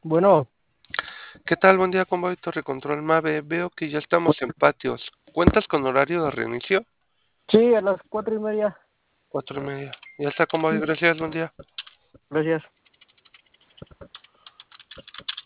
Bueno, ¿Qué tal? Buen día, Convoy Torre Control Mave. Veo que ya estamos en patios. ¿Cuentas con horario de reinicio? sí, a las 4:30. 4:30. Ya está, Convoy. Sí, Gracias, buen día. gracias.